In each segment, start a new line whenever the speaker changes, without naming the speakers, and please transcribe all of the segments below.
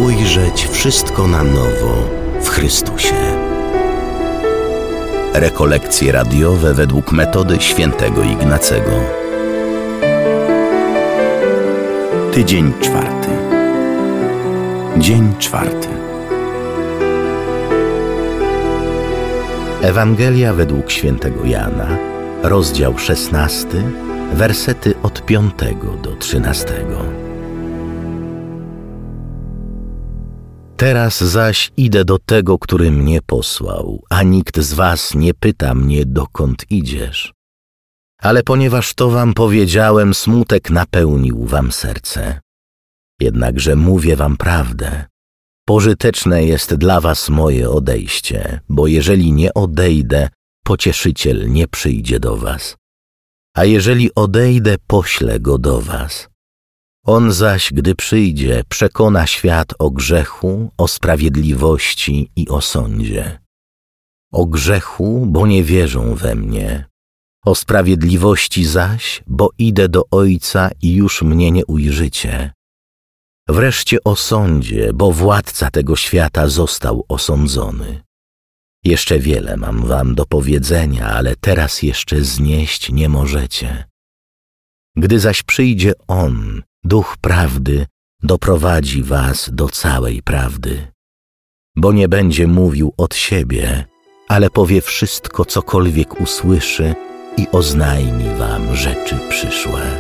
ujrzeć wszystko na nowo w Chrystusie. Rekolekcje radiowe według metody świętego Ignacego. Tydzień czwarty. Dzień czwarty. Ewangelia według świętego Jana, rozdział 16, wersety od 5 do 13. Teraz zaś idę do tego, który mnie posłał, a nikt z was nie pyta mnie, dokąd idziesz. Ale ponieważ to wam powiedziałem, smutek napełnił wam serce. Jednakże mówię wam prawdę. Pożyteczne jest dla was moje odejście, bo jeżeli nie odejdę, Pocieszyciel nie przyjdzie do was. A jeżeli odejdę, poślę go do was. On zaś, gdy przyjdzie, przekona świat o grzechu, o sprawiedliwości i o sądzie. O grzechu, bo nie wierzą we mnie. O sprawiedliwości zaś, bo idę do Ojca i już mnie nie ujrzycie. Wreszcie o sądzie, bo władca tego świata został osądzony. Jeszcze wiele mam wam do powiedzenia, ale teraz jeszcze znieść nie możecie. Gdy zaś przyjdzie On, Duch Prawdy, doprowadzi was do całej prawdy. Bo nie będzie mówił od siebie, ale powie wszystko, cokolwiek usłyszy i oznajmi wam rzeczy przyszłe.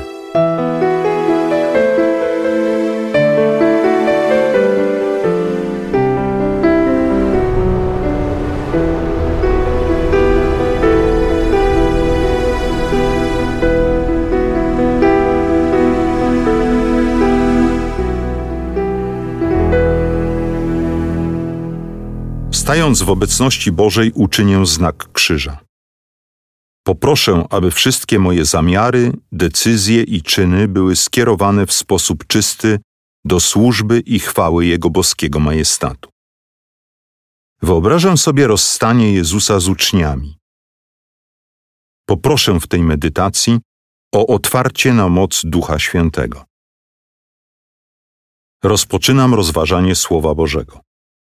Stając w obecności Bożej, uczynię znak krzyża. Poproszę, aby wszystkie moje zamiary, decyzje i czyny były skierowane w sposób czysty do służby i chwały Jego boskiego majestatu. Wyobrażam sobie rozstanie Jezusa z uczniami. Poproszę w tej medytacji o otwarcie na moc Ducha Świętego. Rozpoczynam rozważanie Słowa Bożego.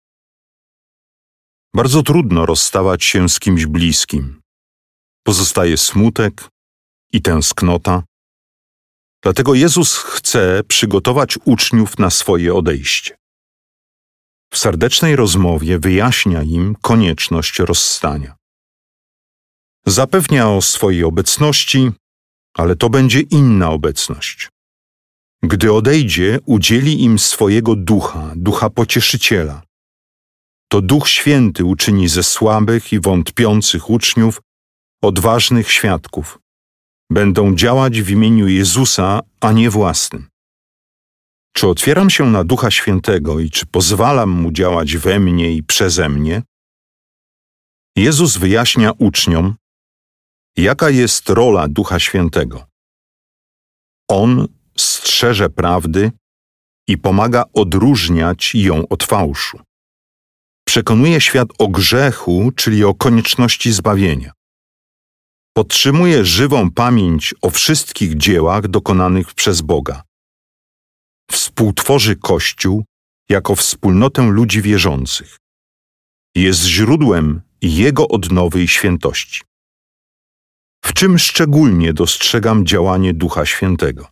Bardzo trudno rozstawać się z kimś bliskim. Pozostaje smutek i tęsknota. Dlatego Jezus chce przygotować uczniów na swoje odejście. W serdecznej rozmowie wyjaśnia im konieczność rozstania. Zapewnia o swojej obecności, ale to będzie inna obecność. Gdy odejdzie, udzieli im swojego ducha, ducha pocieszyciela. To Duch Święty uczyni ze słabych i wątpiących uczniów odważnych świadków. Będą działać w imieniu Jezusa, a nie własnym. Czy otwieram się na Ducha Świętego i czy pozwalam Mu działać we mnie i przeze mnie? Jezus wyjaśnia uczniom, jaka jest rola Ducha Świętego. On strzeże prawdy i pomaga odróżniać ją od fałszu. Przekonuje świat o grzechu, czyli o konieczności zbawienia. Podtrzymuje żywą pamięć o wszystkich dziełach dokonanych przez Boga. Współtworzy Kościół jako wspólnotę ludzi wierzących. Jest źródłem Jego odnowy i świętości. W czym szczególnie dostrzegam działanie Ducha Świętego?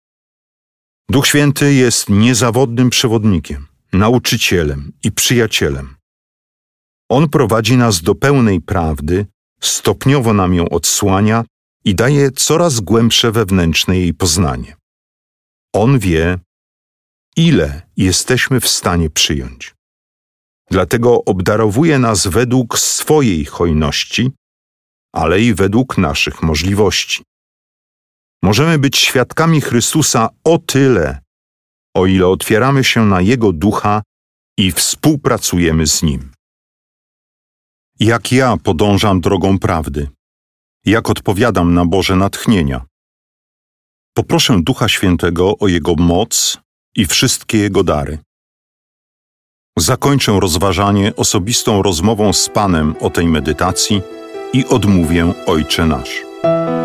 Duch Święty jest niezawodnym przewodnikiem, nauczycielem i przyjacielem. On prowadzi nas do pełnej prawdy, stopniowo nam ją odsłania i daje coraz głębsze wewnętrzne jej poznanie. On wie, ile jesteśmy w stanie przyjąć. Dlatego obdarowuje nas według swojej hojności, ale i według naszych możliwości. Możemy być świadkami Chrystusa o tyle, o ile otwieramy się na Jego Ducha i współpracujemy z Nim. Jak ja podążam drogą prawdy? Jak odpowiadam na Boże natchnienia? Poproszę Ducha Świętego o Jego moc i wszystkie Jego dary. Zakończę rozważanie osobistą rozmową z Panem o tej medytacji i odmówię Ojcze Nasz.